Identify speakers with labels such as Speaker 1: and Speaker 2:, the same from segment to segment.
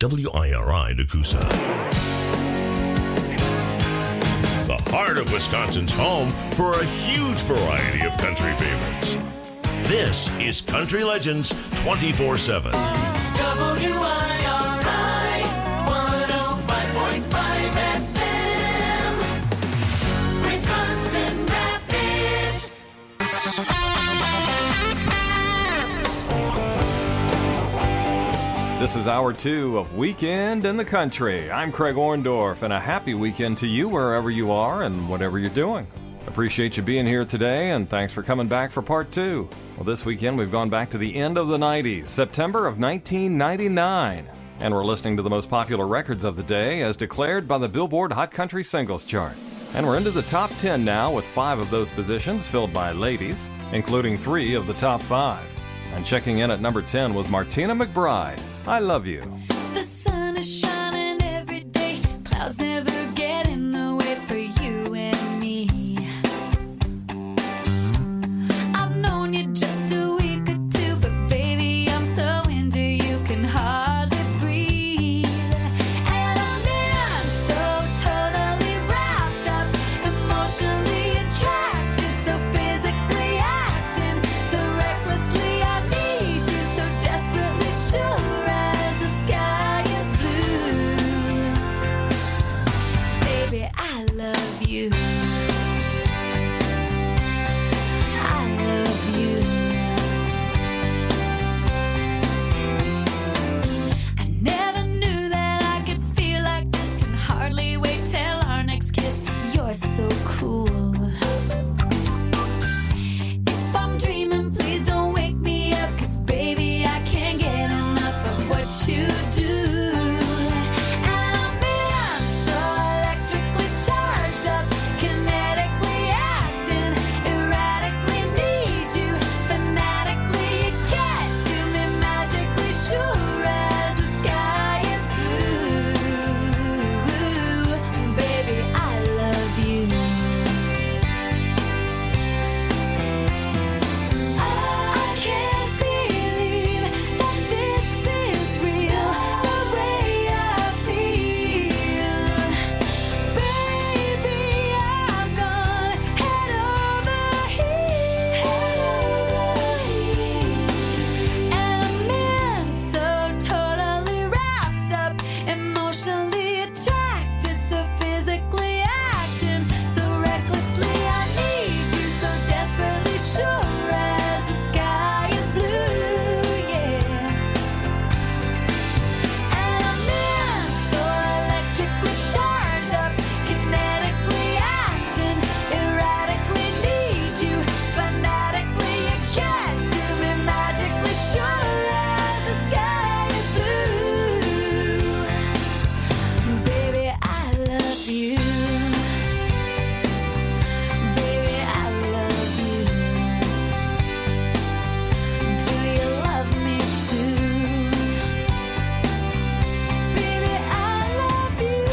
Speaker 1: WIRI Nakusa. The heart of Wisconsin's home for a huge variety of country favorites. This is Country Legends 24/7.
Speaker 2: WIRI 105.5 FM, Wisconsin Rapids.
Speaker 3: This is hour 2 of Weekend in the Country. I'm Craig Orndorff, and a happy weekend to you wherever you are and whatever you're doing. Appreciate you being here today, and thanks for coming back for part 2. Well, this weekend we've gone back to the end of the 90s, September of 1999, and we're listening to the most popular records of the day as declared by the Billboard Hot Country Singles Chart. And we're into the top 10 now, with 5 of those positions filled by ladies, including 3 of the top 5. And checking in at number 10 was Martina McBride, I Love You.
Speaker 4: The sun is shining every day, clouds never get in the way for you and me. I've known you just a week or 2, but baby, I'm so into you, can hardly breathe. And I'm in so totally wrapped up, emotionally attracted, so physically acting, so recklessly I need you, so desperately sure as the sky is blue. Baby, I love you. I love you. I never knew that I could feel like this. Can hardly wait till our next kiss. You're so cool. If I'm dreaming, please don't wake me up, 'cause baby, I can't get enough of what you do. And I'm in so electrically charged up, kinetically acting, erratically need you, fanatically you get to me, magically sure as the sky is blue. Baby, I love you. I can't believe that this is real, the way I feel. Baby, I'm gone head over heels. And I'm in so totally wrapped up, emotionally attracted, so physically acting, so recklessly I need you, so desperately sure as the sky is blue, yeah. And I'm in so electrically charged up, kinetically acting, erratically need you, fanatically you get to me, magically sure as the sky is blue. Baby, I love you. Baby, I love you. Do you love me too? Baby, I love you.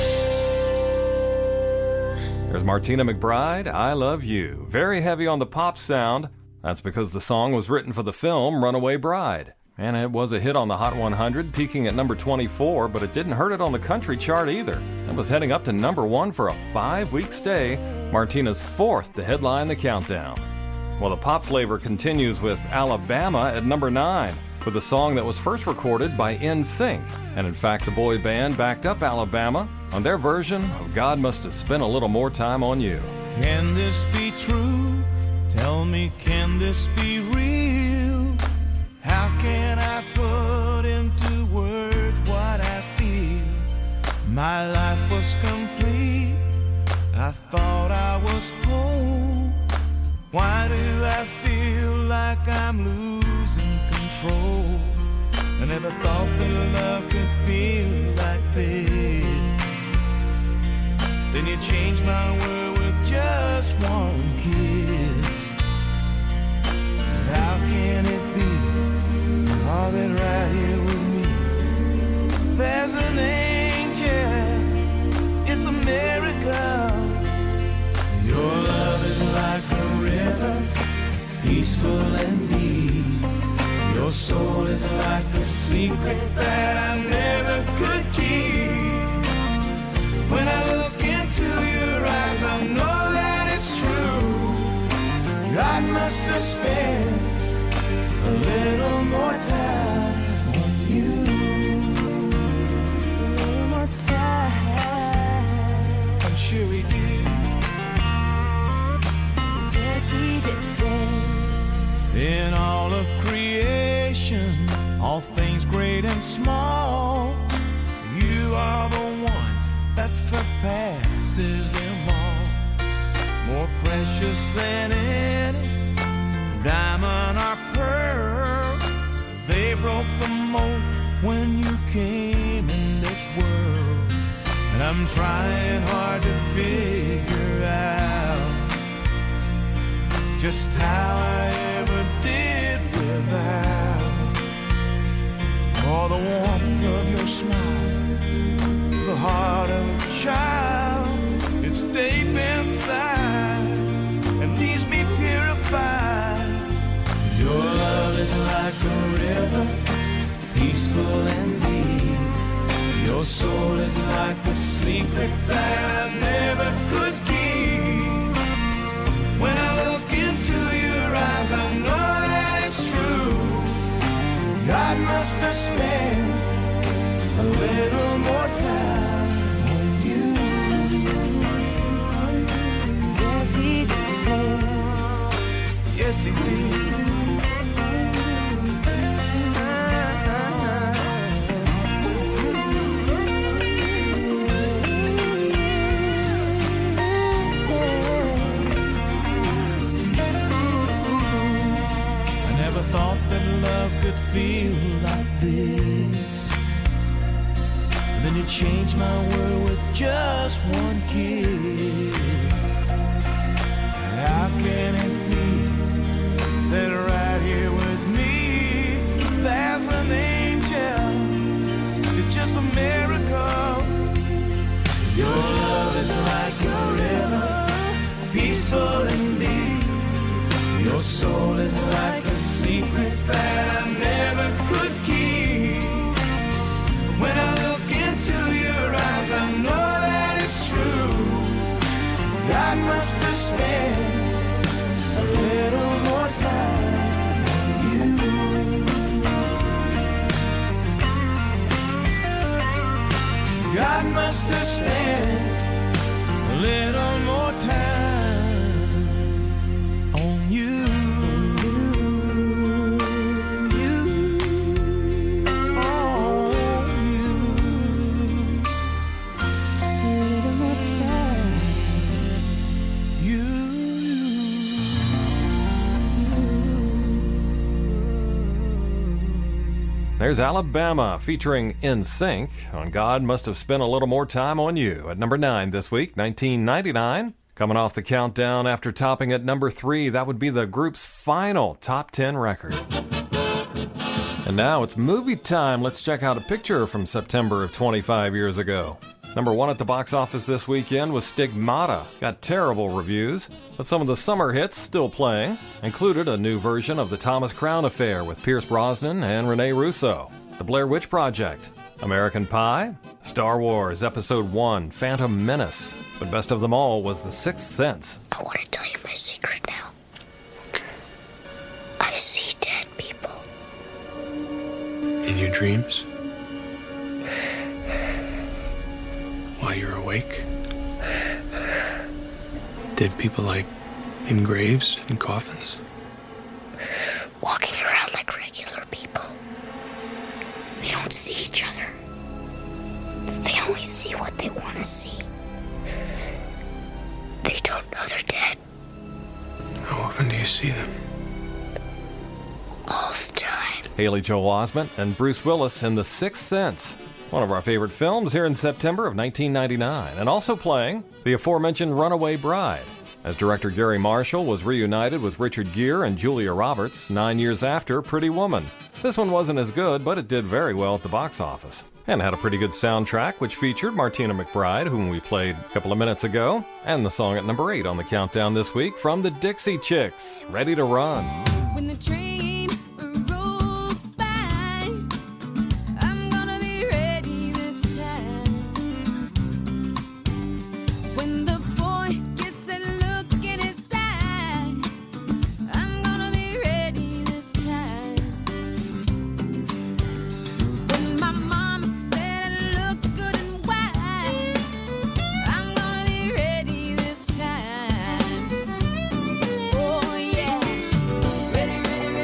Speaker 3: There's Martina McBride, I Love You. Very heavy on the pop sound. That's because the song was written for the film Runaway Bride. And it was a hit on the Hot 100, peaking at number 24, but it didn't hurt it on the country chart either. It was heading up to number 1 for a 5-week stay, Martina's 4th to headline the countdown. Well, the pop flavor continues with Alabama at number 9, with a song that was first recorded by NSYNC. And in fact, the boy band backed up Alabama on their version of God Must Have Spent a Little More Time on You.
Speaker 5: Can this be true? Tell me, can this be real? How can I put into words what I feel? My life was complete. I thought I was whole. Why do I feel like I'm losing control? I never thought that love could feel like this. Then you changed my world with just one kiss. How can it be all that right here with me? There's an angel, it's a miracle. Your love is like a river, peaceful and deep. Your soul is like a secret that I never could precious than any diamond or pearl. They broke the mold when you came in this world, and I'm trying hard to figure out just how I ever did without all the warmth of your smile, the heart of a child is deep inside and leaves me purified. Your love is like a river, peaceful and deep. Your soul is like a secret that I never could keep. When I look into your eyes, I know that it's true. God must have spent a little more time on you. Yes, he did. Yes, he did. Thought that love could feel like this, and then you changed my world with just one kiss. How can it be that right here with me there's an angel? It's just a miracle. Your love is like a river, peaceful and deep. Your soul is like a secret that I never could keep. When I look into your eyes, I know that it's true. God must have spent a little more time on you. God must have spent a little more time.
Speaker 3: There's Alabama featuring NSYNC on God Must Have Spent a Little More Time on You at number 9 this week, 1999. Coming off the countdown after topping at number 3, that would be the group's final top 10 record. And now it's movie time. Let's check out a picture from September of 25 years ago. Number 1 at the box office this weekend was Stigmata. Got terrible reviews, but some of the summer hits still playing. Included a new version of The Thomas Crown Affair with Pierce Brosnan and Rene Russo, The Blair Witch Project, American Pie, Star Wars Episode 1, Phantom Menace. But best of them all was The Sixth Sense.
Speaker 6: I want to tell you my secret now. Okay. I see dead people.
Speaker 7: In your dreams? While you're awake? Dead people like in graves and coffins?
Speaker 6: Walking around like regular people. They don't see each other. They only see what they want to see. They don't know they're dead.
Speaker 7: How often do you see them?
Speaker 6: All the time.
Speaker 3: Haley Joel Osment and Bruce Willis in The Sixth Sense. One of our favorite films here in September of 1999, and also playing the aforementioned Runaway Bride, as director Gary Marshall was reunited with Richard Gere and Julia Roberts 9 years after Pretty Woman. This one wasn't as good, but it did very well at the box office, and had a pretty good soundtrack, which featured Martina McBride, whom we played a couple of minutes ago, and the song at number 8 on the countdown this week from the Dixie Chicks, Ready to Run.
Speaker 4: When the train rolls by, I'm gonna be ready this time. When the boy gets that look in his eye, I'm gonna be ready this time. When my mama said I look good and white, I'm gonna be ready this time. Oh yeah, ready, ready,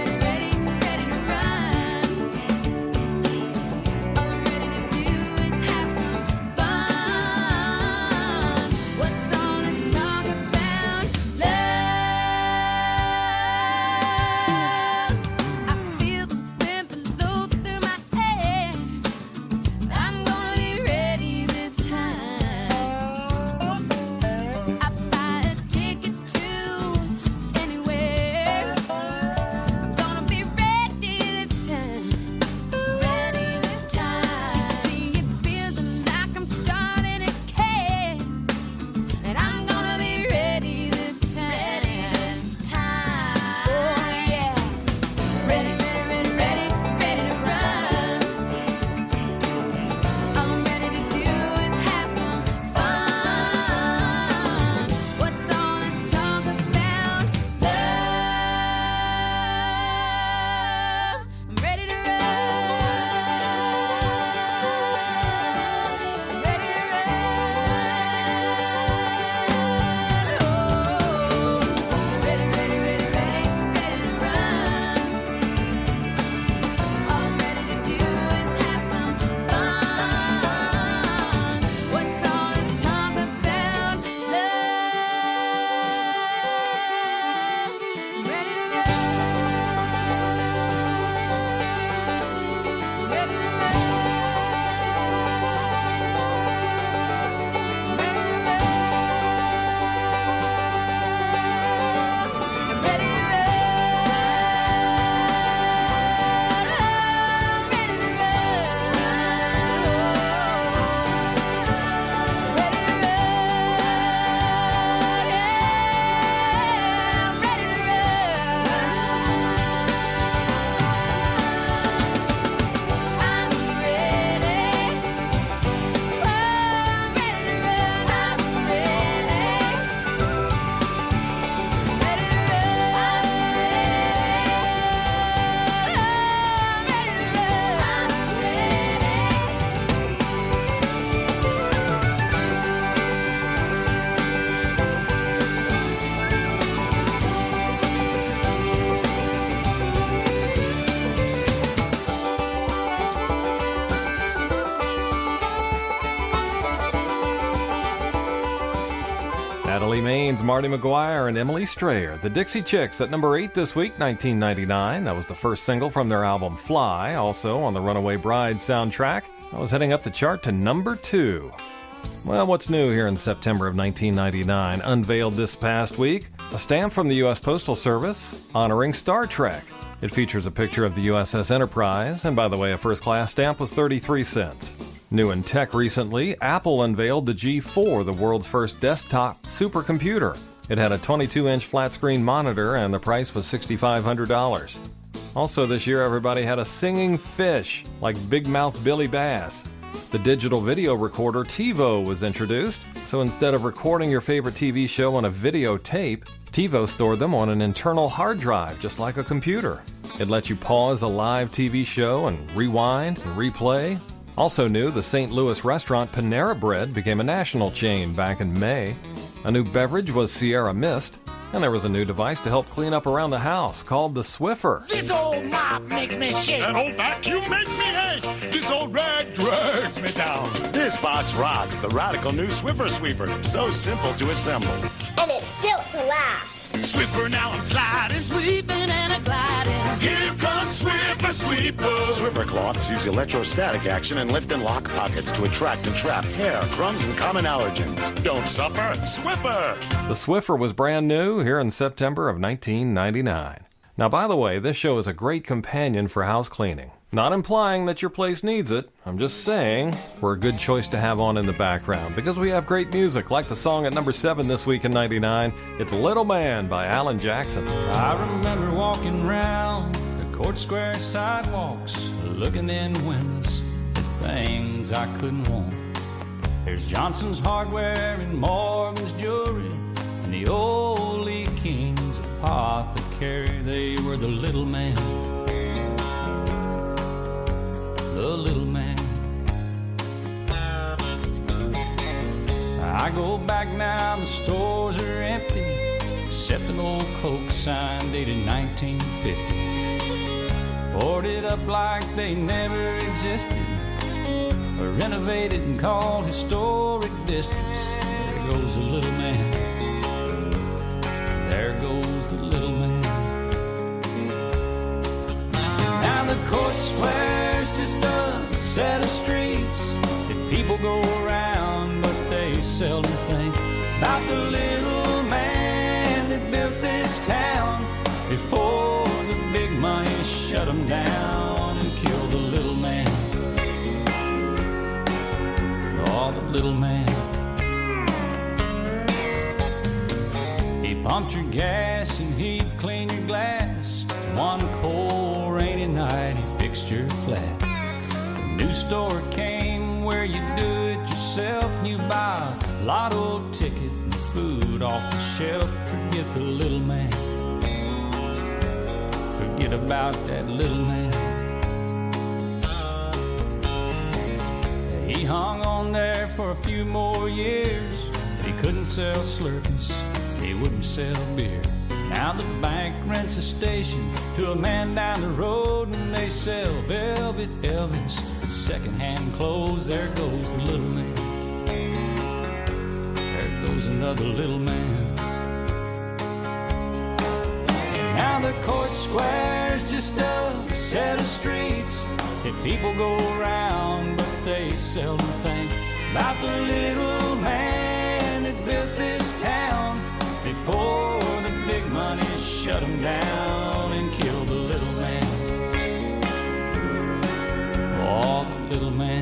Speaker 3: Natalie Maines, Marty McGuire, and Emily Strayer. The Dixie Chicks at number 8 this week, 1999. That was the first single from their album Fly, also on the Runaway Bride soundtrack. That was heading up the chart to number 2. Well, what's new here in September of 1999? Unveiled this past week, a stamp from the U.S. Postal Service honoring Star Trek. It features a picture of the USS Enterprise, and by the way, a first-class stamp was 33 cents. New in tech recently, Apple unveiled the G4, the world's first desktop supercomputer. It had a 22-inch flat-screen monitor, and the price was $6,500. Also this year, everybody had a singing fish, like Big Mouth Billy Bass. The digital video recorder TiVo was introduced, so instead of recording your favorite TV show on a videotape, TiVo stored them on an internal hard drive, just like a computer. It lets you pause a live TV show and rewind and replay. Also new, the St. Louis restaurant Panera Bread became a national chain back in May. A new beverage was Sierra Mist, and there was a new device to help clean up around the house called the Swiffer.
Speaker 8: This old mop makes me shake.
Speaker 9: That old vacuum makes me ache. This old rag drags me down.
Speaker 10: This box rocks the radical new Swiffer Sweeper. So simple to assemble.
Speaker 6: And it's built to last.
Speaker 9: Swiffer, now I'm sliding.
Speaker 2: Sweeping and a gliding.
Speaker 9: Here comes Swiffer Sweeper.
Speaker 10: Swiffer cloths use electrostatic action and lift and lock pockets to attract and trap hair, crumbs, and common allergens. Don't suffer. Swiffer!
Speaker 3: The Swiffer was brand new here in September of 1999. Now, by the way, this show is a great companion for house cleaning. Not implying that your place needs it. I'm just saying we're a good choice to have on in the background because we have great music, like the song at number 7 this week in 99. It's Little Man by Alan Jackson.
Speaker 5: I remember walking round the Court Square sidewalks, looking in windows at things I couldn't want. There's Johnson's Hardware and Morgan's Jewelry and the old Lee King's Apothecary. They were the little man, the little man. I go back now, the stores are empty, except an old Coke sign dated 1950. Boarded up like they never existed, or renovated and called historic districts. There goes the little man, there goes the little man. Now the Court Square's just a set of streets that people go around, but they seldom think about the little man that built this town before the big money shut him down and killed the little man. Oh, the little man. He pumped your gas and he'd clean your glass. One cold rainy night he fixed your flat. The new store came where you do it yourself, and you buy a lotto ticket and food off the shelf. Forget the little man, forget about that little man. He hung on there for a few more years, but he couldn't sell Slurpees, he wouldn't sell beer. Now the bank rents a station to a man down the road, and they sell Velvet Elvis, secondhand clothes. There goes the little man, there goes another little man. Now the Court Square's just a set of streets that people go around, but they seldom think about the little man that built this town before the big money shut him down and killed the little man. Oh, the little man.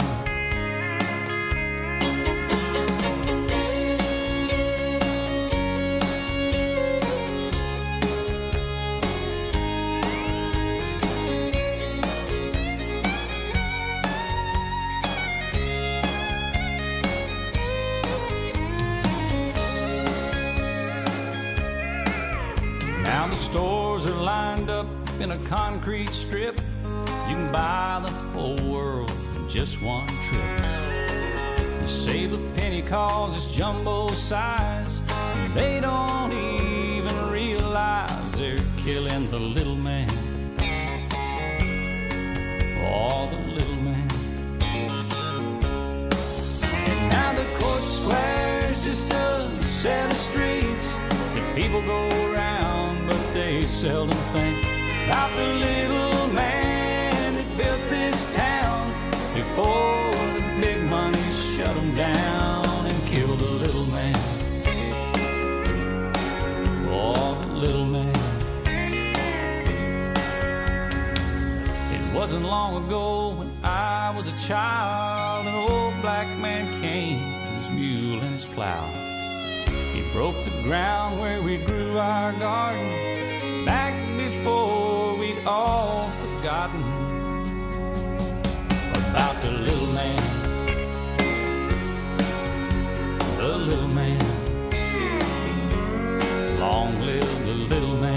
Speaker 5: Now the stores are lined up in a concrete strip. You can buy the whole world in just one trip. You save a penny cause it's jumbo size, and they don't even realize they're killing the little man. Oh, the little man. Now the Court Square's just a set of streets
Speaker 11: seldom think about the little man that built this town before the big money shut him down and killed the little man. Oh, the little man. It wasn't long ago when I was a child, an old black man came, his mule and his plow. He broke the ground where we grew our garden, back before we'd all forgotten about the little man, the little man. Long live the little man.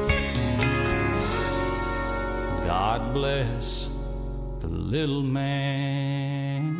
Speaker 11: God bless the little man.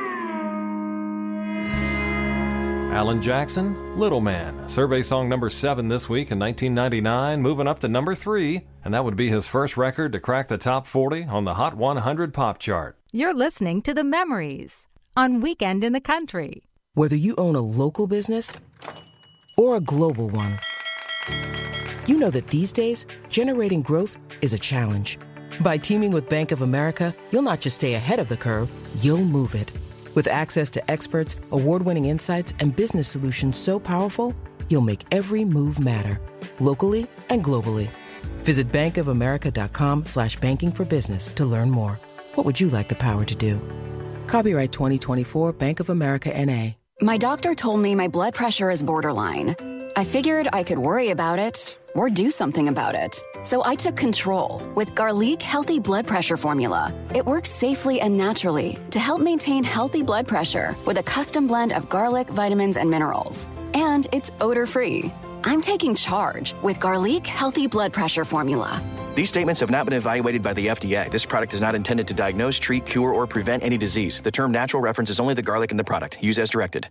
Speaker 3: Alan Jackson, Little Man. Survey song number 7 this week in 1999, moving up to number 3, and that would be his first record to crack the top 40 on the Hot 100 pop chart.
Speaker 12: You're listening to The Memories on Weekend in the Country.
Speaker 13: Whether you own a local business or a global one, you know that these days, generating growth is a challenge. By teaming with Bank of America, you'll not just stay ahead of the curve, you'll move it. With access to experts, award-winning insights, and business solutions so powerful, you'll make every move matter, locally and globally. Visit bankofamerica.com/banking for business to learn more. What would you like the power to do? Copyright 2024 Bank of America N.A.
Speaker 14: My doctor told me my blood pressure is borderline. I figured I could worry about it or do something about it. So I took control with Garlic Healthy Blood Pressure Formula. It works safely and naturally to help maintain healthy blood pressure with a custom blend of garlic, vitamins, and minerals. And it's odor-free. I'm taking charge with Garlic Healthy Blood Pressure Formula.
Speaker 15: These statements have not been evaluated by the FDA. This product is not intended to diagnose, treat, cure, or prevent any disease. The term natural references only the garlic in the product. Use as directed.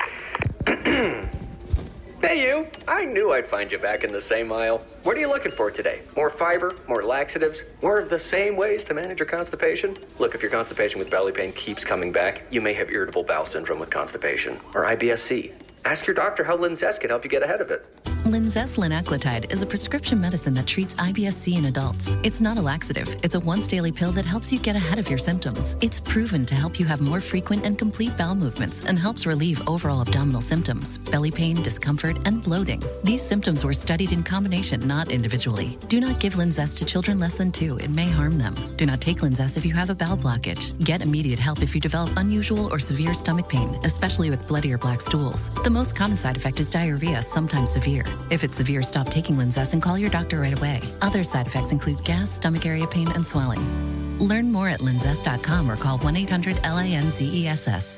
Speaker 16: Hey you, I knew I'd find you back in the same aisle. What are you looking for today? More fiber, more laxatives, more of the same ways to manage your constipation? Look, if your constipation with belly pain keeps coming back, you may have irritable bowel syndrome with constipation, or IBS-C. Ask your doctor how Linzess can help you get ahead of it.
Speaker 17: Linzess linaclotide is a prescription medicine that treats IBS-C in adults. It's not a laxative. It's a once-daily pill that helps you get ahead of your symptoms. It's proven to help you have more frequent and complete bowel movements and helps relieve overall abdominal symptoms, belly pain, discomfort, and bloating. These symptoms were studied in combination, not individually. Do not give Linzess to children less than 2. It may harm them. Do not take Linzess if you have a bowel blockage. Get immediate help if you develop unusual or severe stomach pain, especially with bloody or black stools. The most common side effect is diarrhea, sometimes severe. If it's severe, stop taking Linzess and call your doctor right away. Other side effects include gas, stomach area pain, and swelling. Learn more at linzess.com or call 1-800-LINZESS.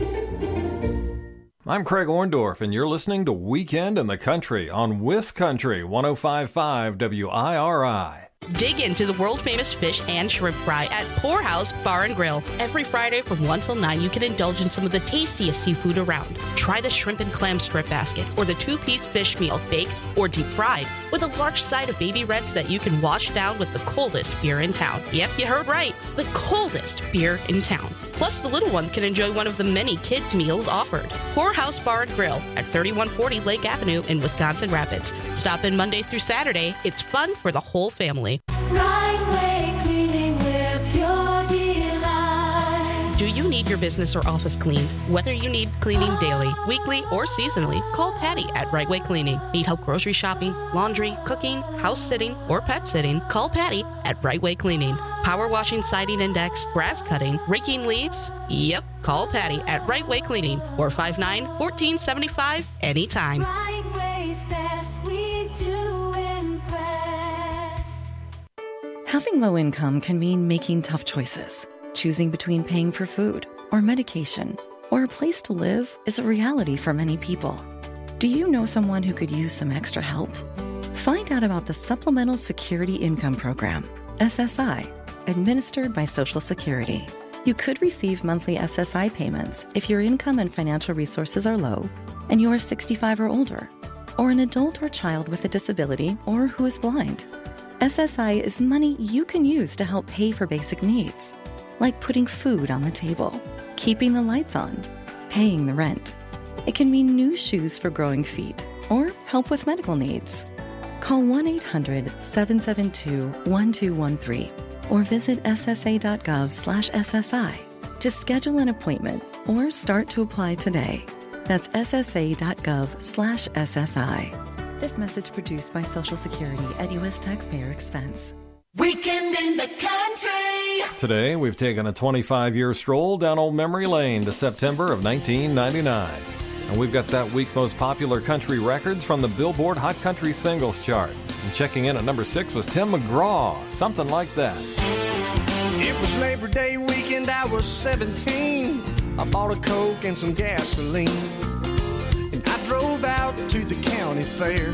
Speaker 3: I'm Craig Orndorff, and you're listening to Weekend in the Country on Wiss Country 105.5 WIRI.
Speaker 18: Dig into the world-famous fish and shrimp fry at Poorhouse Bar and Grill. Every Friday from 1 till 9, you can indulge in some of the tastiest seafood around. Try the shrimp and clam strip basket or the 2-piece fish meal, baked or deep fried, with a large side of baby reds that you can wash down with the coldest beer in town. Yep, you heard right. The coldest beer in town. Plus, the little ones can enjoy one of the many kids' meals offered. Poorhouse Bar and Grill at 3140 Lake Avenue in Wisconsin Rapids. Stop in Monday through Saturday. It's fun for the whole family.
Speaker 4: Right Way Cleaning, we're pure delight.
Speaker 18: Do you need your business or office cleaned? Whether you need cleaning daily, weekly, or seasonally, call Patty at Right Way Cleaning. Need help grocery shopping, laundry, cooking, house sitting, or pet sitting? Call Patty at Right Way Cleaning. Power washing, siding index, grass cutting, raking leaves? Yep, call Patty at Right Way Cleaning, 459-1475, anytime.
Speaker 4: Right Way's best, we do impress.
Speaker 19: Having low income can mean making tough choices. Choosing between paying for food or medication or a place to live is a reality for many people. Do you know someone who could use some extra help? Find out about the Supplemental Security Income Program, SSI, administered by Social Security. You could receive monthly SSI payments if your income and financial resources are low and you are 65 or older, or an adult or child with a disability or who is blind. SSI is money you can use to help pay for basic needs, like putting food on the table, keeping the lights on, paying the rent. It can mean new shoes for growing feet or help with medical needs. Call 1-800-772-1213 or visit ssa.gov/SSI to schedule an appointment or start to apply today. That's ssa.gov/SSI. This message produced by Social Security at U.S. taxpayer expense.
Speaker 2: Weekend in the country.
Speaker 3: Today, we've taken a 25-year stroll down old memory lane to September of 1999. And we've got that week's most popular country records from the Billboard Hot Country Singles Chart. And checking in at number 6 was Tim McGraw, Something Like That.
Speaker 5: It was Labor Day weekend, I was 17. I bought a Coke and some gasoline, and I drove out to the county fair.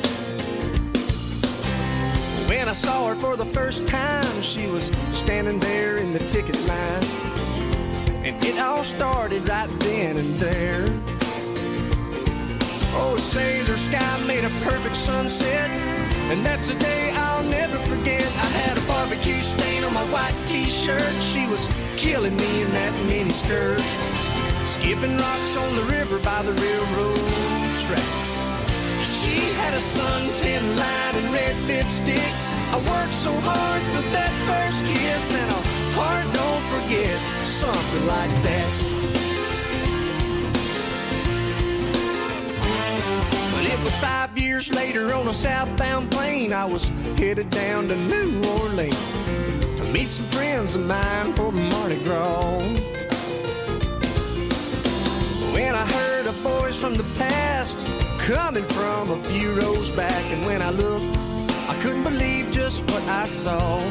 Speaker 5: When I saw her for the first time, she was standing there in the ticket line, and it all started right then and there. Oh, say the sky made a perfect sunset, and that's a day I'll never forget. I had a barbecue stain on my white t-shirt. She was killing me in that mini skirt, skipping rocks on the river by the railroad tracks. She had a suntan line and red lipstick. I worked so hard for that first kiss, and a heart don't forget, something like that. But it was 5 years later on a southbound plane. I was headed down to New Orleans to meet some friends of mine for Mardi Gras. When I heard of boys from the past coming from a few rows back, and when I looked, I couldn't believe just what I saw.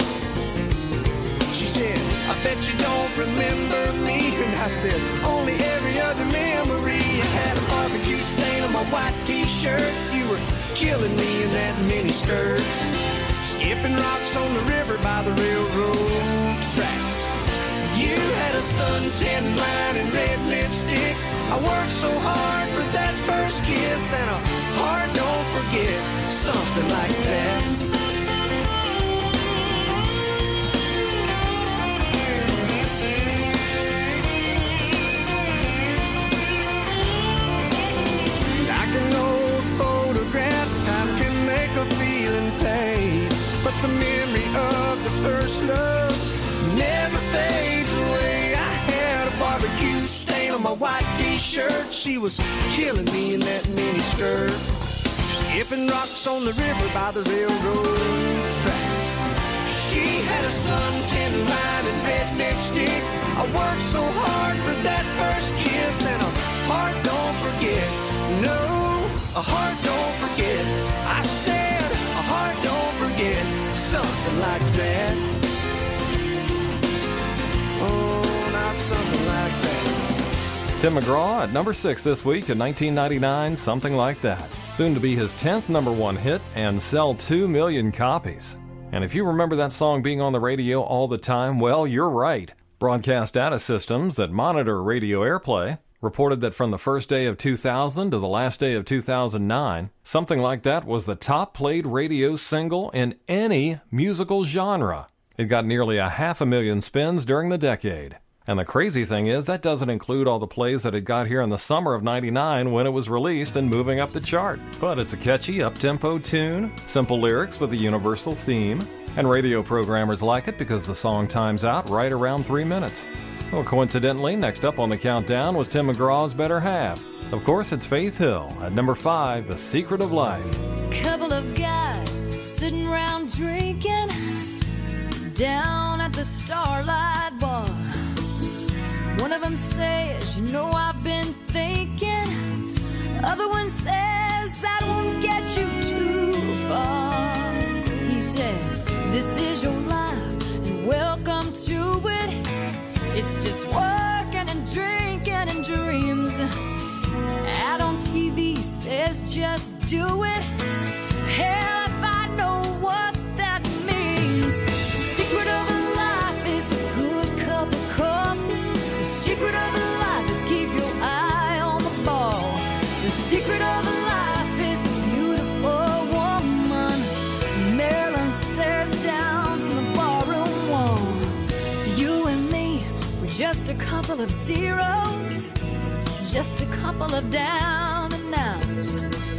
Speaker 5: She said, I bet you don't remember me. And I said, only every other memory. I had a barbecue stain on my white t-shirt. You were killing me in that mini skirt, skipping rocks on the river by the railroad tracks. You had a suntan line and red lipstick. I worked so hard for that first kiss, and a heart don't forget, something like that. Like an old photograph, time can make a feeling fade, but the memory of the first love never fades away. I had a barbecue stain on my white t-shirt. She was killing me in that mini skirt, skipping rocks on the river by the railroad tracks. She had a suntan line and red lipstick. I worked so hard for that first kiss, and a heart don't forget. No, a heart don't forget. I said a heart don't forget, something like that. Oh, not something like that.
Speaker 3: Tim McGraw at number 6 this week in 1999, Something Like That. Soon to be his 10th number 1 hit and sell 2 million copies. And if you remember that song being on the radio all the time, well, you're right. Broadcast data systems that monitor radio airplay reported that from the first day of 2000 to the last day of 2009, Something Like That was the top played radio single in any musical genre. It got nearly 500,000 spins during the decade. And the crazy thing is, that doesn't include all the plays that it got here in the summer of '99 when it was released and moving up the chart. But it's a catchy, up-tempo tune, simple lyrics with a universal theme, and radio programmers like it because the song times out right around 3 minutes. Well, coincidentally, next up on the countdown was Tim McGraw's Better Half. Of course, it's Faith Hill at number 5, The Secret of Life.
Speaker 4: Couple of guys sitting around drinking down at the Starlight Bar. One of them says, you know, I've been thinking. Other one says, that won't get you too far. He says, this is your life and welcome to it. It's just working and drinking and dreams. Ad on TV says just do it. Hell, if I know what that means. The secret of life is a good cup of coffee. The secret of life is keep your eye on the ball. The secret of life is a beautiful woman. Marilyn stares down from the barroom wall. You and me, we're just a couple of zeros, just a couple of down and outs.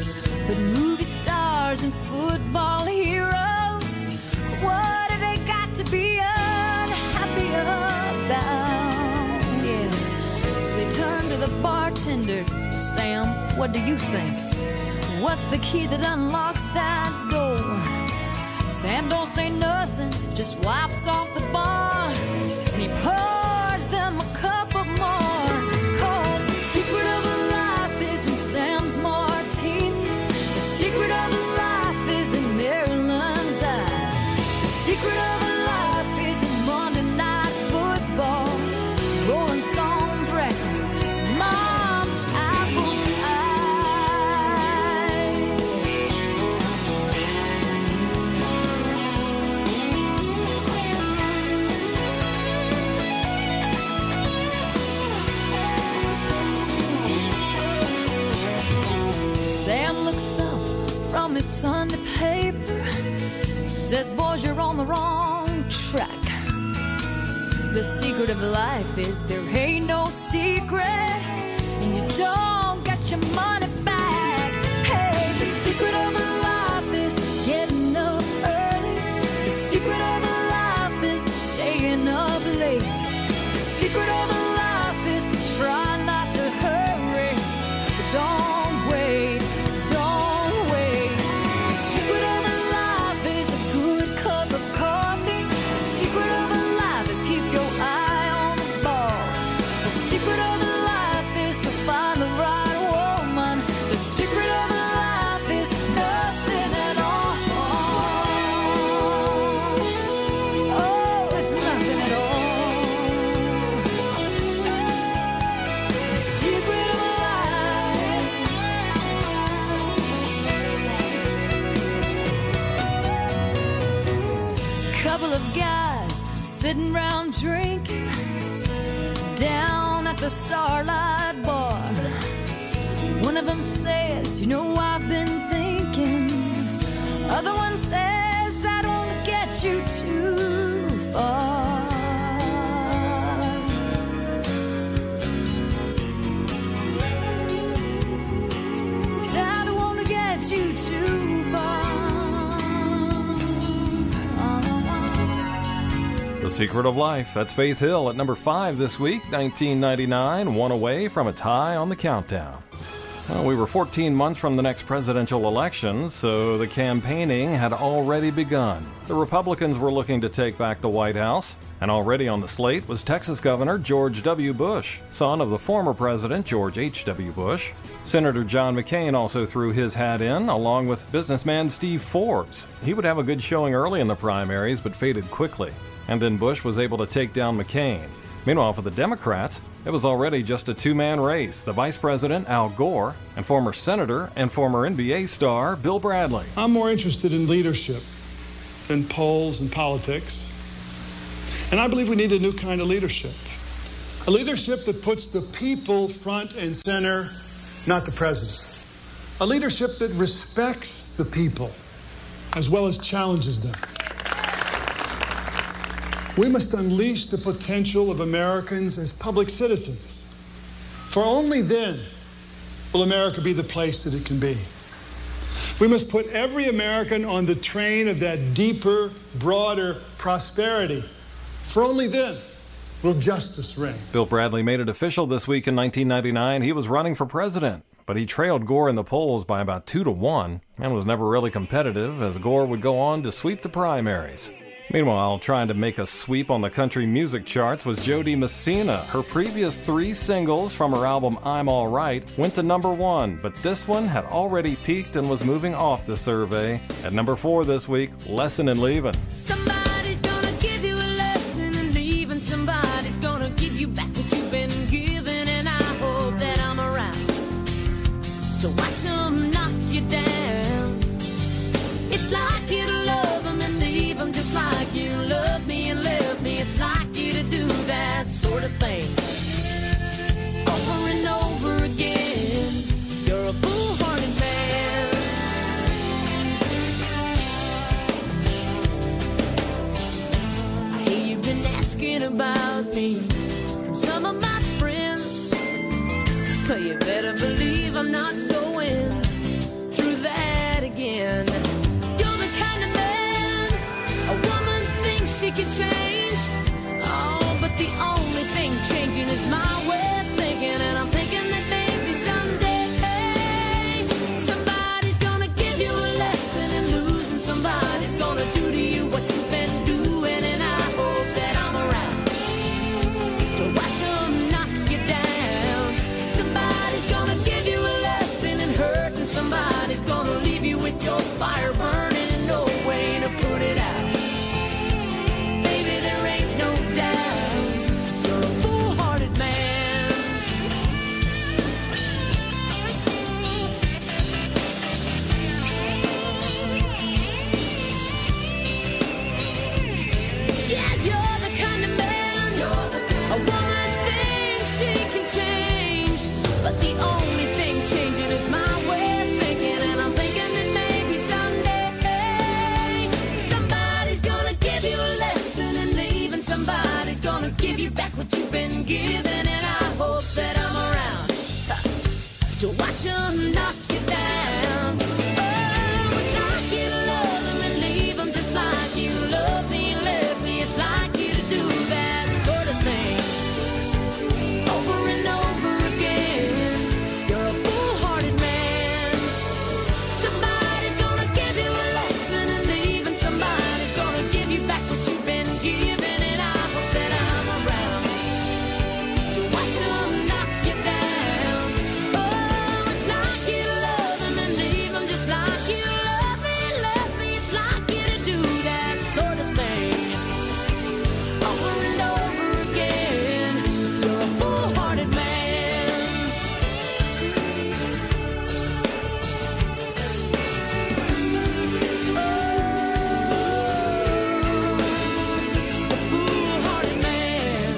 Speaker 4: But movie stars and football heroes, what do they got to be unhappy about? Yeah. So they turn to the bartender. Sam, what do you think? What's the key that unlocks that door? Sam don't say nothing, just wipes off the bar, and he pours them a cup of more. 'Cause the secret of a life is in Sam's martinis. The secret of a life is in Marilyn's eyes. The secret of a life is in Monday Night Football, Rolling Stones records, Mom's apple Sam looks up from his Sunday paper, says, boys, you're on the wrong track. The secret of life is there ain't no secret, and you don't get your money back. Hey, the secret of life is getting up early. The secret of life is staying up late. The secret of life is trying not to hurry, but don't wait, don't wait. The secret of life is a good cup of coffee. The secret of life is keep your eye on the ball. The secret of life is to find the right woman. The secret of life is nothing at all. Oh, it's nothing at all. The secret of life. Couple of guys sitting around drinking down at the Starlight Bar. One of them says, you know, I've been thinking. Other one says that won't get you too far. That won't get you too far.
Speaker 3: The Secret of Life, that's Faith Hill at number 5 this week, 1999, one away from its high on the countdown. Well, we were 14 months from the next presidential election, so the campaigning had already begun. The Republicans were looking to take back the White House, and already on the slate was Texas Governor George W. Bush, son of the former president George H.W. Bush. Senator John McCain also threw his hat in, along with businessman Steve Forbes. He would have a good showing early in the primaries, but faded quickly. And then Bush was able to take down McCain. Meanwhile, for the Democrats, it was already just a two-man race. The Vice President, Al Gore, and former Senator and former NBA star, Bill Bradley.
Speaker 20: I'm more interested in leadership than polls and politics. And I believe we need a new kind of leadership. A leadership that puts the people front and center, not the president. A leadership that respects the people as well as challenges them. We must unleash the potential of Americans as public citizens. For only then will America be the place that it can be. We must put every American on the train of that deeper, broader prosperity. For only then will justice reign.
Speaker 3: Bill Bradley made it official this week in 1999. He was running for president, but he trailed Gore in the polls by about 2-1 and was never really competitive, as Gore would go on to sweep the primaries. Meanwhile, trying to make a sweep on the country music charts was Jody Messina. Her previous 3 singles from her album I'm All Right went to number 1, but this one had already peaked and was moving off the survey. At number 4 this week, Lesson in Leaving.
Speaker 4: Somebody's gonna give you a lesson in leaving. Somebody's gonna give you back what you've been given. And I hope that I'm around to watch them knock you down. It's like you to love them and leave them, just like you loved me and left me. It's like you to do that sort of thing over and over again. You're a foolhardy man. I hear you've been asking about me from some of my friends, but you better believe I'm not going through that can change. Oh, but the only thing changing is my way of thinking. And I'm thinking that maybe someday somebody's gonna give you a lesson in losing. Somebody's gonna do to you what you've been doing. And I hope that I'm around to watch them knock you down. Somebody's gonna give you a lesson in hurt, and somebody's gonna leave you with your fire burning and no way to put it out. Baby, there ain't no doubt you're a foolhardy man. Yeah, you're the kind of man a woman thinks she can change, but the only thing changing is my way of thinking. And I'm thinking that maybe someday somebody's gonna give you a lesson in leaving. Somebody's gonna give you back what you've been given. And I hope that I'm around to watch them knock you down. Oh, it's like you love them and leave them, just like you love me and left me. It's like you to do that sort of thing over and over again. You're a foolhardy man. Somebody's gonna give you a lesson in leaving. Somebody's gonna give you back what you've been given. And I hope that I'm around to watch them knock you down. Oh, it's like you love them and leave them, just like you love me and left me. It's like you to do that sort of thing over and over again. You're a foolhardy man. Foolhardy man.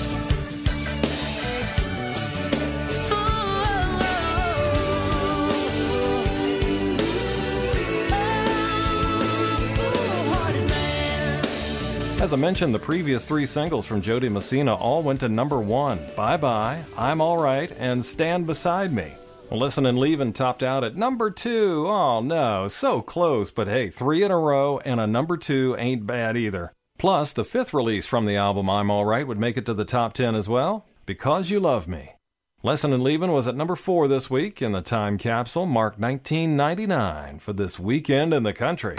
Speaker 4: Foolhardy man.
Speaker 3: As I mentioned, the previous three singles from Jody Messina all went to number 1. Bye Bye, I'm Alright, and Stand Beside Me. Listen and Leavin' topped out at number 2. Oh no, so close, but hey, 3 in a row and a number 2 ain't bad either. Plus, the 5th release from the album I'm Alright would make it to the top 10 as well, Because You Love Me. Lesson and Leavin' was at number 4 this week, and the time capsule marked 1999 for this weekend in the country.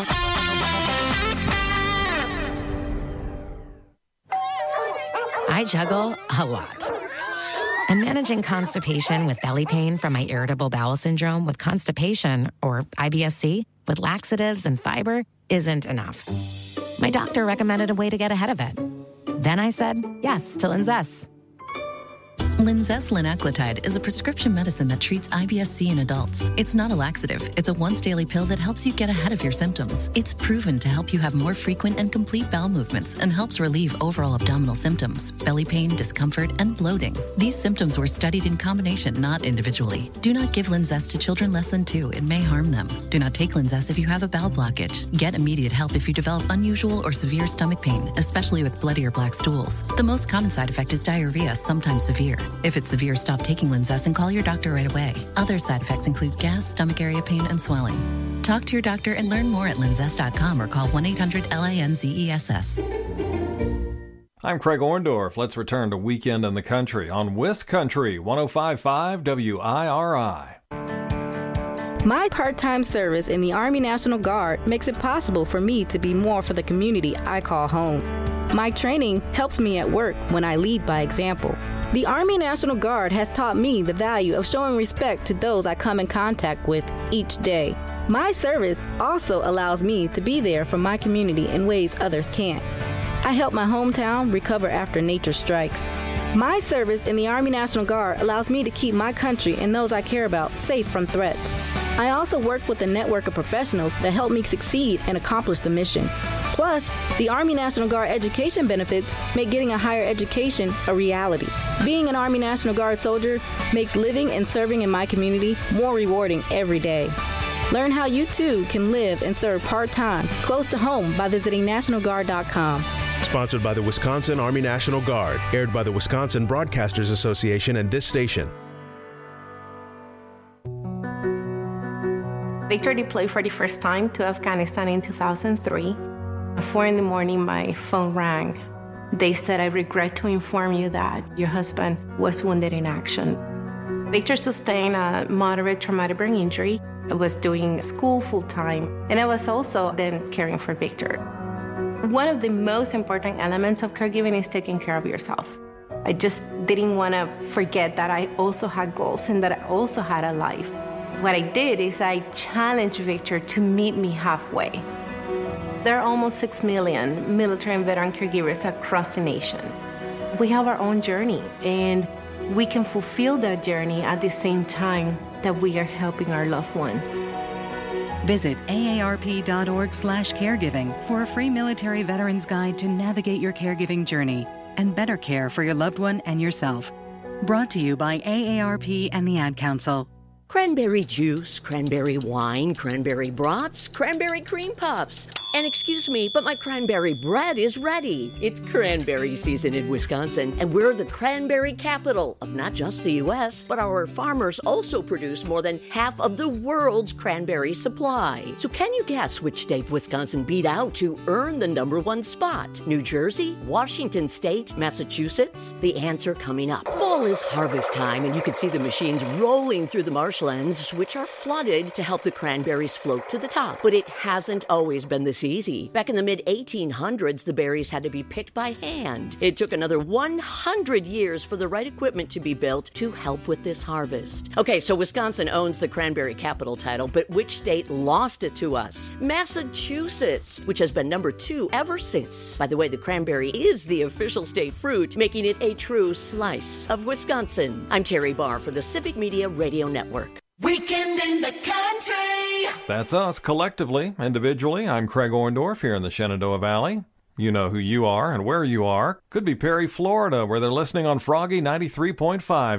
Speaker 21: I juggle a lot. And managing constipation with belly pain from my irritable bowel syndrome with Constipation, or IBS-C, with laxatives and fiber isn't enough. My doctor recommended a way to get ahead of it. Then I said yes to Linzess.
Speaker 17: Linzess linaclotide is a prescription medicine that treats IBS-C in adults. It's not a laxative. It's a once-daily pill that helps you get ahead of your symptoms. It's proven to help you have more frequent and complete bowel movements and helps relieve overall abdominal symptoms, belly pain, discomfort, and bloating. These symptoms were studied in combination, not individually. Do not give Linzess to children less than 2. It may harm them. Do not take Linzess if you have a bowel blockage. Get immediate help if you develop unusual or severe stomach pain, especially with bloody or black stools. The most common side effect is diarrhea, sometimes severe. If it's severe, stop taking Linzess and call your doctor right away. Other side effects include gas, stomach area pain, and swelling. Talk to your doctor and learn more at linzess.com or call 1-800-LINZESS.
Speaker 3: I'm Craig Orndorff. Let's return to Weekend in the Country on WisCountry 105.5 WIRI.
Speaker 22: My part-time service in the Army National Guard makes it possible for me to be more for the community I call home. My training helps me at work when I lead by example. The Army National Guard has taught me the value of showing respect to those I come in contact with each day. My service also allows me to be there for my community in ways others can't. I help my hometown recover after nature strikes. My service in the Army National Guard allows me to keep my country and those I care about safe from threats. I also work with a network of professionals that help me succeed and accomplish the mission. Plus, the Army National Guard education benefits make getting a higher education a reality. Being an Army National Guard soldier makes living and serving in my community more rewarding every day. Learn how you too can live and serve part-time close to home by visiting NationalGuard.com.
Speaker 23: Sponsored by the Wisconsin Army National Guard. Aired by the Wisconsin Broadcasters Association and this station.
Speaker 24: Victor deployed for the first time to Afghanistan in 2003.
Speaker 1: At 4 a.m, my phone rang. They said, "I regret to inform you that your husband was wounded in action." Victor sustained a moderate traumatic brain injury. I was doing school full-time, and I was also then caring for Victor. One of the most important elements of caregiving is taking care of yourself. I just didn't want to forget that I also had goals and that I also had a life. What I did is I challenged Victor to meet me halfway. There are almost 6 million military and veteran caregivers across the nation. We have our own journey, and we can fulfill that journey at the same time that we are helping our loved one.
Speaker 7: Visit aarp.org/caregiving for a free military veterans guide to navigate your caregiving journey and better care for your loved one and yourself. Brought to you by AARP and the Ad Council.
Speaker 8: Cranberry juice, cranberry wine, cranberry brats, cranberry cream puffs. And excuse me, but my cranberry bread is ready. It's cranberry season in Wisconsin, and we're the cranberry capital of not just the U.S., but our farmers also produce more than half of the world's cranberry supply. So can you guess which state Wisconsin beat out to earn the #1 spot? New Jersey, Washington State, Massachusetts? The answer coming up. Fall is harvest time, and you can see the machines rolling through the marshlands, which are flooded to help the cranberries float to the top. But it hasn't always been this easy. Back in the mid-1800s, the berries had to be picked by hand. It took another 100 years for the right equipment to be built to help with this harvest. Okay, so Wisconsin owns the cranberry capital title, but which state lost it to us? Massachusetts, which has been #2 ever since. By the way, the cranberry is the official state fruit, making it a true slice of Wisconsin. I'm Terry Barr for the Civic Media Radio Network.
Speaker 2: Weekend in the country.
Speaker 3: That's us collectively. Individually, I'm Craig Orndorff here in the Shenandoah Valley. You know who you are and where you are. Could be Perry, Florida, where they're listening on Froggy 93.5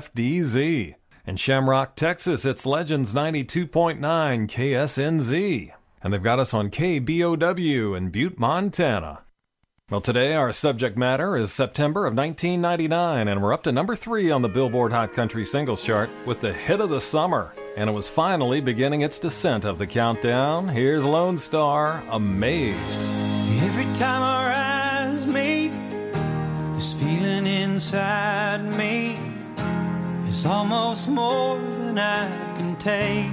Speaker 3: WFDZ. In Shamrock, Texas, it's Legends 92.9 KSNZ. And they've got us on KBOW in Butte, Montana. Well, today our subject matter is September of 1999, and we're up to #3 on the Billboard Hot Country Singles Chart with the hit of the summer. And it was finally beginning its descent of the countdown. Here's Lone Star, Amazed.
Speaker 5: Every time our eyes meet, this feeling inside me is almost more than I can take.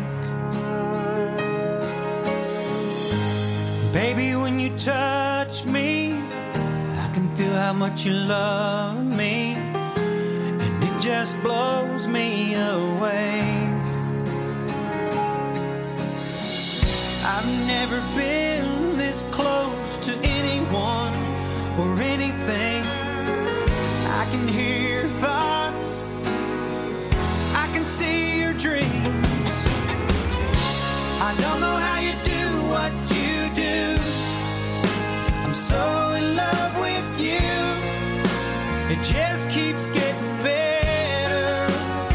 Speaker 5: Baby, when you touch me, I can feel how much you love me, and it just blows me away. I've never been this close to anyone or anything. I can hear your thoughts, I can see your dreams. I don't know how you do what you do. I'm so in love with you. It just keeps getting better.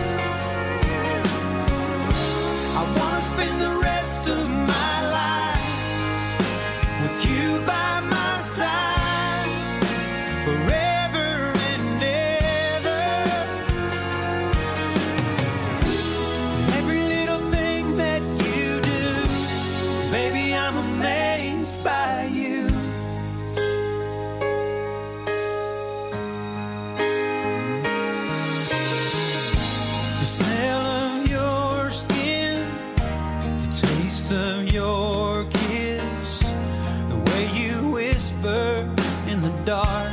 Speaker 5: I wanna spend the rest of my life with you by my side forever and ever. Every little thing that you do, baby, I'm amazed by you. The smell of your skin, the taste of your kiss, the way you whisper in the dark,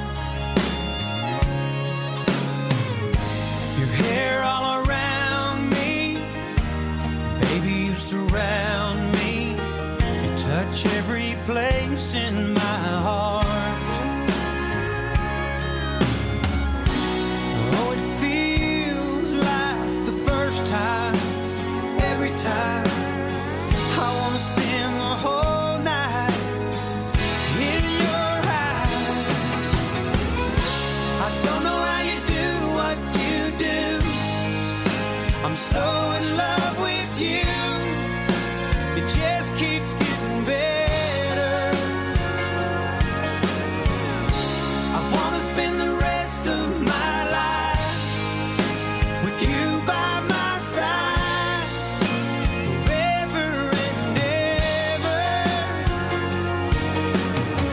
Speaker 5: your hair all around me, baby, you surround me, you touch every place in my heart. Oh, it feels like the first time, every time. I wanna spend the whole night in your eyes. I don't know how you do what you do. I'm so in love with you. It just keeps getting better. I wanna spend the rest of my life with you by my side forever and ever.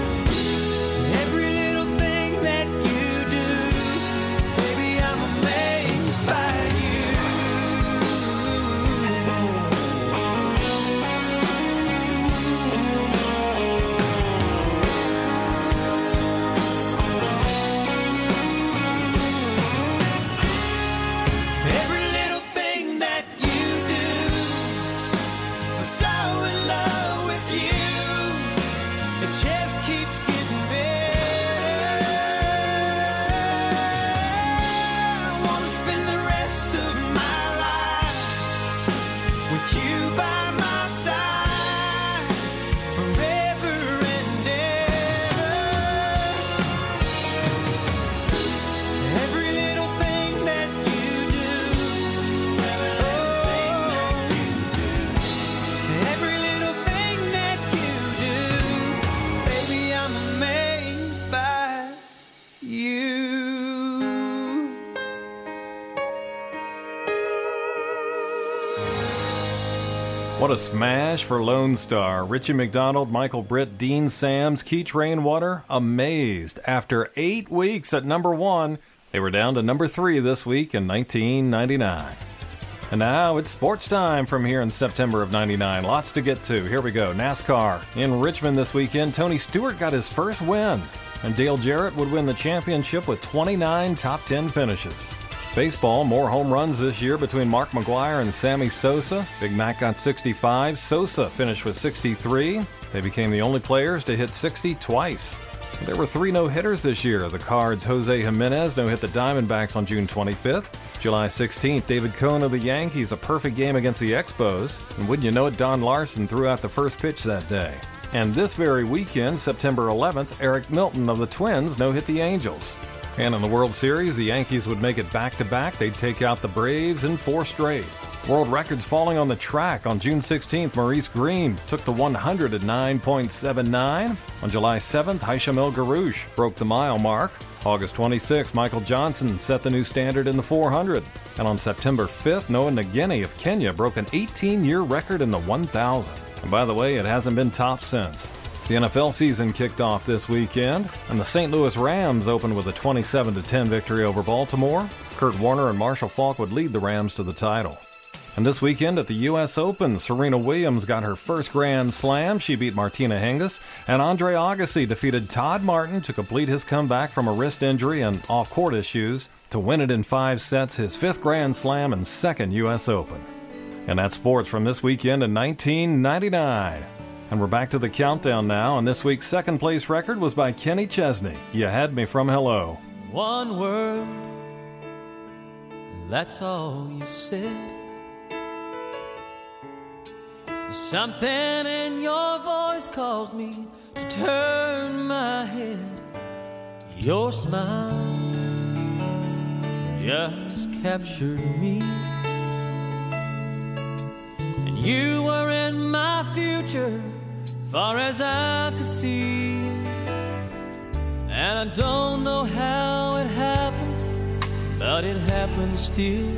Speaker 3: What a smash for Lone Star. Richie McDonald, Michael Britt, Dean Sams, Keach Rainwater, Amazed. After 8 weeks at number 1, they were down to number 3 this week in 1999. And now it's sports time from here in September of 99. Lots to get to. Here we go. NASCAR. In Richmond this weekend, Tony Stewart got his first win. And Dale Jarrett would win the championship with 29 top 10 finishes. Baseball, more home runs this year between Mark McGwire and Sammy Sosa. Big Mac got 65. Sosa finished with 63. They became the only players to hit 60 twice. There were 3 no-hitters this year. The Cards' Jose Jimenez no-hit the Diamondbacks on June 25th. July 16th, David Cohn of the Yankees, a perfect game against the Expos. And wouldn't you know it, Don Larson threw out the first pitch that day. And this very weekend, September 11th, Eric Milton of the Twins no-hit the Angels. And in the World Series, the Yankees would make it back-to-back. They'd take out the Braves in 4 straight. World records falling on the track. On June 16th, Maurice Green took the 100 at 9.79. On July 7th, Haisham El Garouche broke the mile mark. August 26th, Michael Johnson set the new standard in the 400. And on September 5th, Noah Nageni of Kenya broke an 18-year record in the 1,000. And by the way, it hasn't been topped since. The NFL season kicked off this weekend, and the St. Louis Rams opened with a 27-10 victory over Baltimore. Kurt Warner and Marshall Faulk would lead the Rams to the title. And this weekend at the U.S. Open, Serena Williams got her first Grand Slam. She beat Martina Hingis. And Andre Agassi defeated Todd Martin to complete his comeback from a wrist injury and off-court issues to win it in 5 sets, his 5th Grand Slam and 2nd U.S. Open. And that's sports from this weekend in 1999. And we're back to the countdown now, and this week's second place record was by Kenny Chesney. You Had Me From Hello.
Speaker 5: One word, that's all you said. Something in your voice caused me to turn my head. Your smile just captured me. And you were in my future, far as I could see. And I don't know how it happened, but it happened still.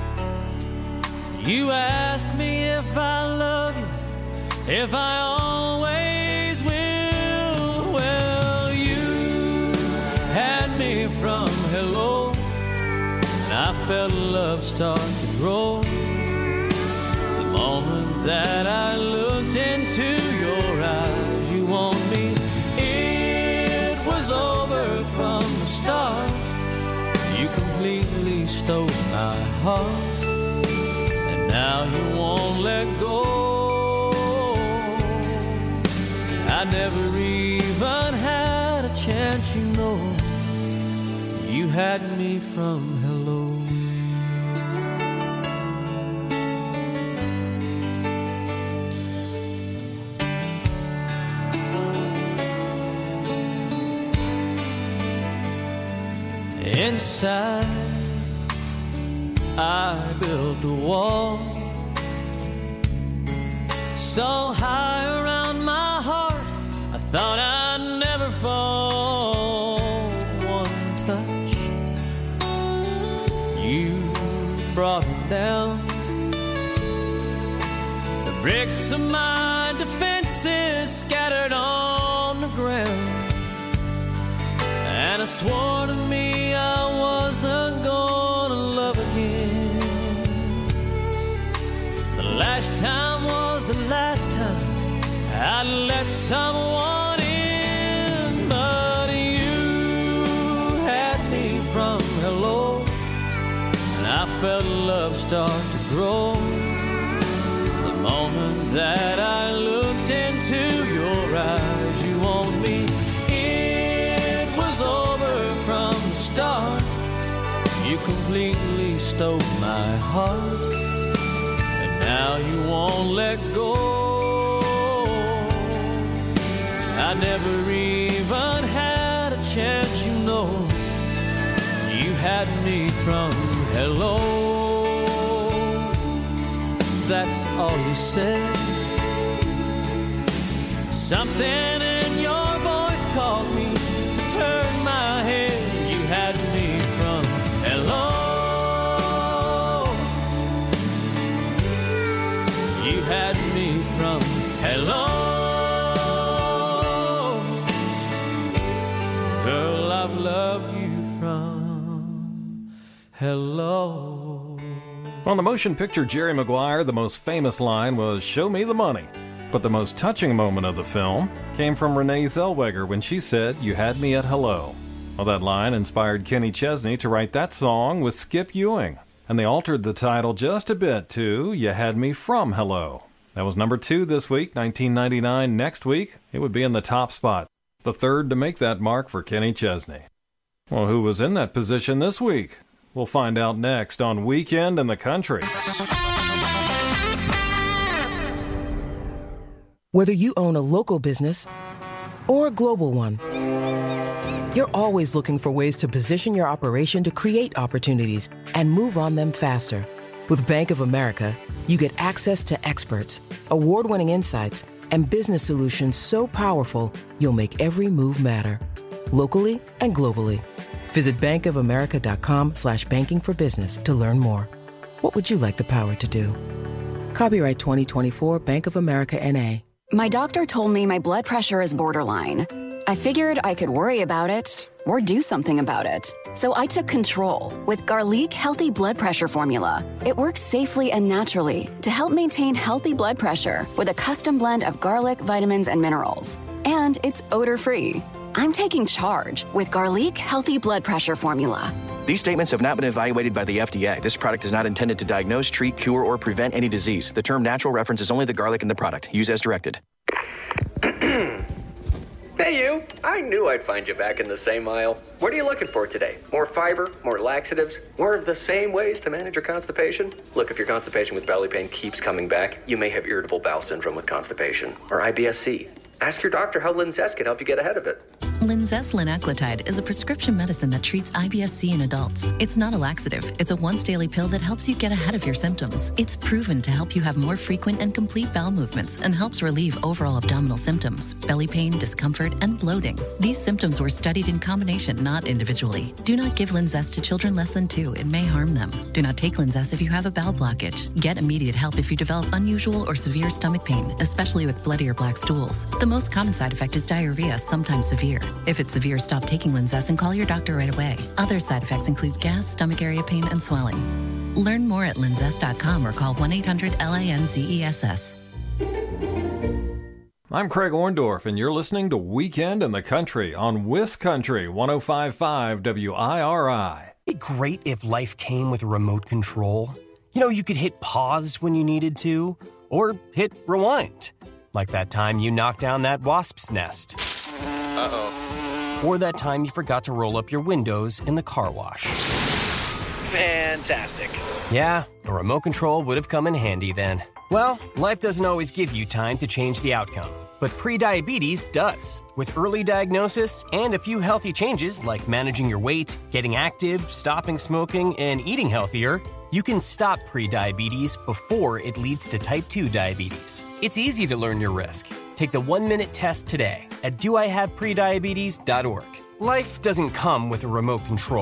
Speaker 5: You ask me if I love you, if I always will. Well, you had me from hello, and I felt love start to grow. The moment that I looked into your eyes, you want me. It was over from the start. You completely stole my heart. Now you won't let go. I never even had a chance, you know. You had me from hello. Inside I built a wall so high around my heart, I thought I'd never fall. One touch, you brought it down. The bricks of my defenses scattered on the ground, and I swore to me I wasn't gonna love again. The last time was the last time I'd let someone in, but you had me from hello, and I felt love start to grow. The moment that I looked into your eyes, you want me. It was over from the start. You completely stole my heart, and now you won't let go. I never even had a chance, you know. You had me from hello. That's all you said. Something in your voice caused me to turn my head. You had me from hello. You had me
Speaker 11: hello.
Speaker 3: On the motion picture Jerry Maguire, the most famous line was, "Show me the money." But the most touching moment of the film came from Renee Zellweger when she said, "You had me at hello." Well, that line inspired Kenny Chesney to write that song with Skip Ewing, and they altered the title just a bit to "You Had Me From Hello." That was number 2 this week, 1999. Next week, it would be in the top spot, the third to make that mark for Kenny Chesney. Well, who was in that position this week? We'll find out next on Weekend in the Country.
Speaker 13: Whether you own a local business or a global one, you're always looking for ways to position your operation to create opportunities and move on them faster. With Bank of America, you get access to experts, award-winning insights, and business solutions so powerful you'll make every move matter. Locally and globally. Visit bankofamerica.com/banking for business to learn more. What would you like the power to do? Copyright 2024 Bank of America N.A.
Speaker 14: My doctor told me my blood pressure is borderline. I figured I could worry about it or do something about it. So I took control with Garlic Healthy Blood Pressure Formula. It works safely and naturally to help maintain healthy blood pressure with a custom blend of garlic, vitamins, and minerals. And it's odor-free. I'm taking charge with Garlic Healthy Blood Pressure Formula.
Speaker 15: These statements have not been evaluated by the FDA. This product is not intended to diagnose, treat, cure, or prevent any disease. The term natural references only the garlic in the product. Use as directed.
Speaker 16: Hey, you. I knew I'd find you back in the same aisle. What are you looking for today? More fiber, more laxatives, more of the same ways to manage your constipation? Look, if your constipation with belly pain keeps coming back, you may have irritable bowel syndrome with constipation, or IBS-C. Ask your doctor how Linzess can help you get ahead of it.
Speaker 17: Linzess linaclotide is a prescription medicine that treats IBS-C in adults. It's not a laxative. It's a once-daily pill that helps you get ahead of your symptoms. It's proven to help you have more frequent and complete bowel movements and helps relieve overall abdominal symptoms, belly pain, discomfort, and bloating. These symptoms were studied in combination, not individually. Do not give Linzess to children less than 2. It may harm them. Do not take Linzess if you have a bowel blockage. Get immediate help if you develop unusual or severe stomach pain, especially with bloody or black stools. The most common side effect is diarrhea, sometimes severe. If it's severe, stop taking Linzess and call your doctor right away. Other side effects include gas, stomach area pain, and swelling. Learn more at linzess.com or call 1-800-LINZESS.
Speaker 3: I'm Craig Orndorff, and you're listening to Weekend in the Country on WisCountry 105.5 WIRI.
Speaker 6: It'd be great if life came with a remote control. You know, you could hit pause when you needed to, or hit rewind. Like that time you knocked down that wasp's nest.
Speaker 15: Uh-oh.
Speaker 6: Or that time you forgot to roll up your windows in the car wash.
Speaker 15: Fantastic.
Speaker 6: Yeah, a remote control would have come in handy then. Well, life doesn't always give you time to change the outcome, but prediabetes does. With early diagnosis and a few healthy changes like managing your weight, getting active, stopping smoking, and eating healthier, you can stop prediabetes before it leads to type 2 diabetes. It's easy to learn your risk. Take the 1-minute test today at doihaveprediabetes.org. Life doesn't come with a remote control.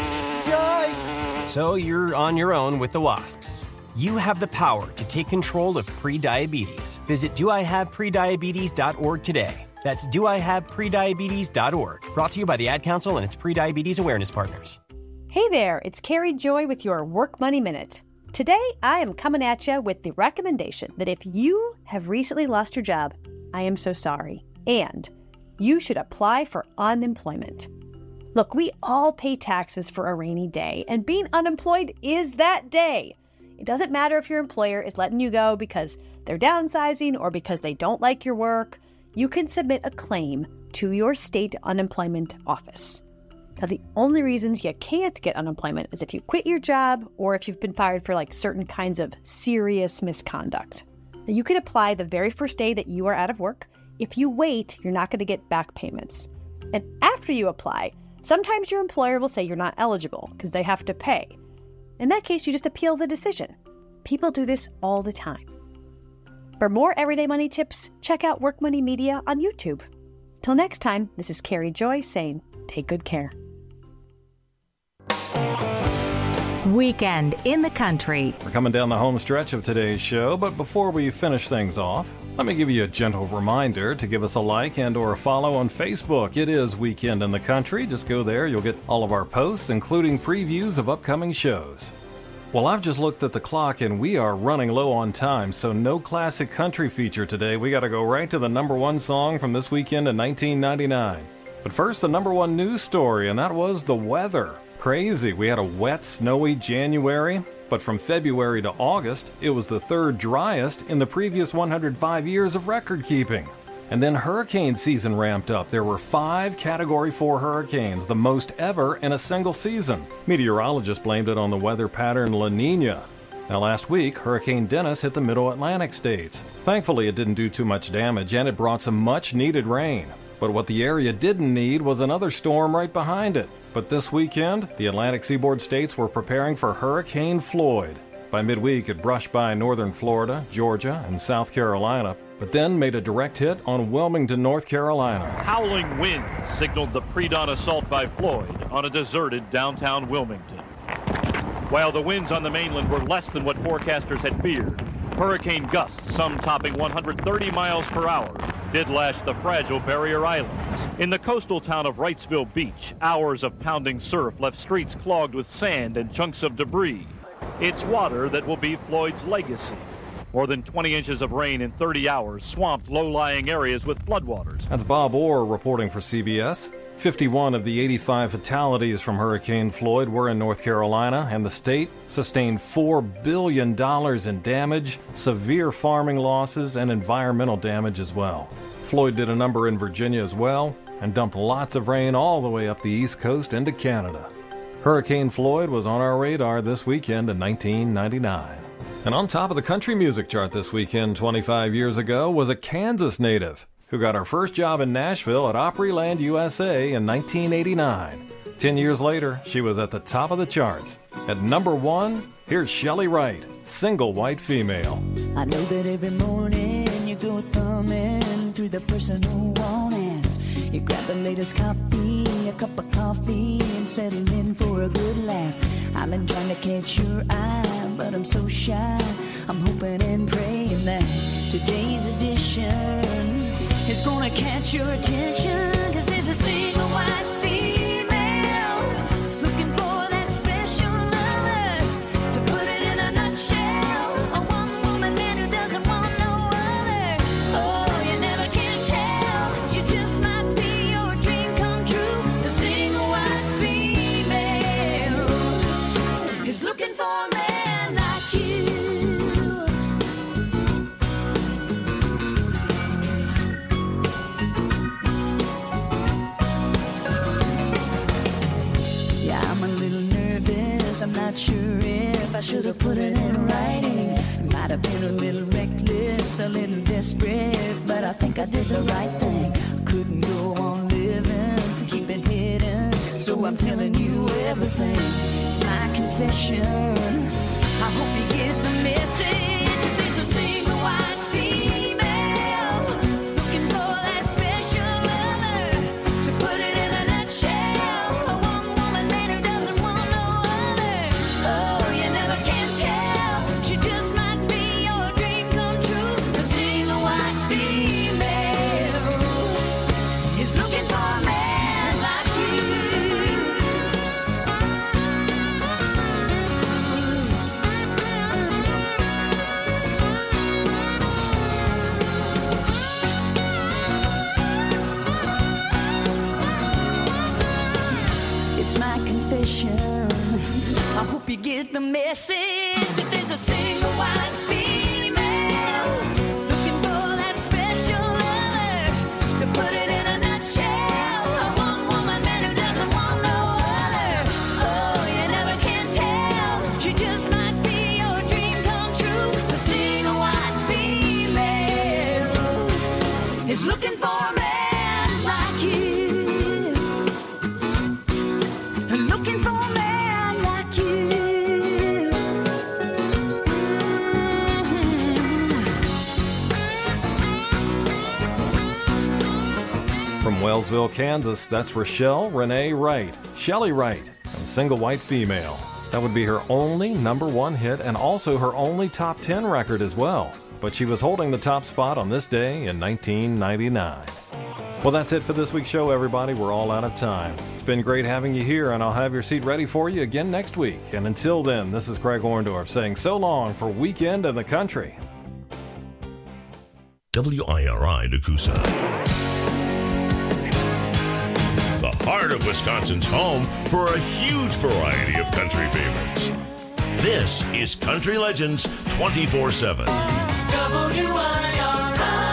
Speaker 6: Yikes! So you're on your own with the wasps. You have the power to take control of prediabetes. Visit doihaveprediabetes.org today. That's doihaveprediabetes.org. Brought to you by the Ad Council and its Prediabetes Awareness Partners.
Speaker 9: Hey there, it's Carrie Joy with your Work Money Minute. Today, I am coming at you with the recommendation that if you have recently lost your job, I am so sorry, and you should apply for unemployment. Look, we all pay taxes for a rainy day, and being unemployed is that day. It doesn't matter if your employer is letting you go because they're downsizing or because they don't like your work. You can submit a claim to your state unemployment office. Now, the only reasons you can't get unemployment is if you quit your job or if you've been fired for certain kinds of serious misconduct. Now, you can apply the very first day that you are out of work. If you wait, you're not going to get back payments. And after you apply, sometimes your employer will say you're not eligible because they have to pay. In that case, you just appeal the decision. People do this all the time. For more everyday money tips, check out Work Money Media on YouTube. Till next time, this is Carrie Joy saying, take good care.
Speaker 12: Weekend in the Country.
Speaker 3: We're coming down the home stretch of today's show, but before we finish things off, Let me give you a gentle reminder to give us a like and or a follow on Facebook. It is Weekend in the Country. Just go there. You'll get all of our posts, including previews of upcoming shows. Well, I've just looked at the clock and we are running low on time, so no classic country feature today. We got to go right to the number one song from this weekend in 1999. But first, the number one news story, and that was the weather. Crazy. We had a wet, snowy January. But from February to August, it was the third driest in the previous 105 years of record keeping. And then hurricane season ramped up. There were 5 Category 4 hurricanes, the most ever in a single season. Meteorologists blamed it on the weather pattern La Nina. Now last week, Hurricane Dennis hit the middle Atlantic states. Thankfully, it didn't do too much damage and it brought some much needed rain. But what the area didn't need was another storm right behind it. But this weekend, the Atlantic seaboard states were preparing for Hurricane Floyd. By midweek, it brushed by northern Florida, Georgia, and South Carolina, but then made a direct hit on Wilmington, North Carolina.
Speaker 10: Howling winds signaled the pre-dawn assault by Floyd on a deserted downtown Wilmington. While the winds on the mainland were less than what forecasters had feared, hurricane gusts, some topping 130 miles per hour, did lash the fragile barrier islands. In the coastal town of Wrightsville Beach, hours of pounding surf left streets clogged with sand and chunks of debris. It's water that will be Floyd's legacy. More than 20 inches of rain in 30 hours swamped low-lying areas with floodwaters.
Speaker 3: That's Bob Orr reporting for CBS. 51 of the 85 fatalities from Hurricane Floyd were in North Carolina, and the state sustained $4 billion in damage, severe farming losses, and environmental damage as well. Floyd did a number in Virginia as well, and dumped lots of rain all the way up the East Coast into Canada. Hurricane Floyd was on our radar this weekend in 1999. And on top of the country music chart this weekend 25 years ago was a Kansas native who got her first job in Nashville at Opryland, USA in 1989. 10 years later, she was at the top of the charts. At number 1, here's Shelley Wright, Single White Female.
Speaker 4: I know that every morning you go thumbing through the personal wanness. You grab the latest copy, a cup of coffee, and settle in for a good laugh. I've been trying to catch your eye, but I'm so shy. I'm hoping and praying that today's edition is gonna catch your attention, 'cause there's a single white female looking for that special lover. To put it in a nutshell, a one woman man who doesn't want no other. Oh, you never can tell, she just might be your dream come true. The single white female is looking for a man like you. I'm not sure if I should have put it in writing. Might have been a little reckless, a little desperate, but I think I did the right thing. Couldn't go on living, keep it hidden, so I'm telling you everything. It's my confession. I hope you get the message. There's a single white female looking for that special lover. To put it in a nutshell, a one woman man who doesn't want no other. Oh, you never can tell, she just might be your dream come true. A single white female is looking for a man like you. It's my confession. I hope you get the message. That there's a single white female looking for that special lover. To put it in a nutshell, a one woman man who doesn't want no other. Oh, you never can tell, she just might be your dream come true. A single white female is looking for a man like you. Looking for a man like you.
Speaker 3: From Wellsville, Kansas, that's Rochelle Renee Wright, Shelley Wright, and Single White Female. That would be her only number 1 hit and also her only top 10 record as well. but she was holding the top spot on this day in 1999. Well, that's it for this week's show, everybody. We're all out of time. It's been great having you here, and I'll have your seat ready for you again next week. And until then, this is Craig Orndorff saying so long for Weekend in the Country.
Speaker 18: WIRI Nakusa. The heart of Wisconsin's home for a huge variety of country favorites. This is Country Legends 24/7.
Speaker 2: WIRI.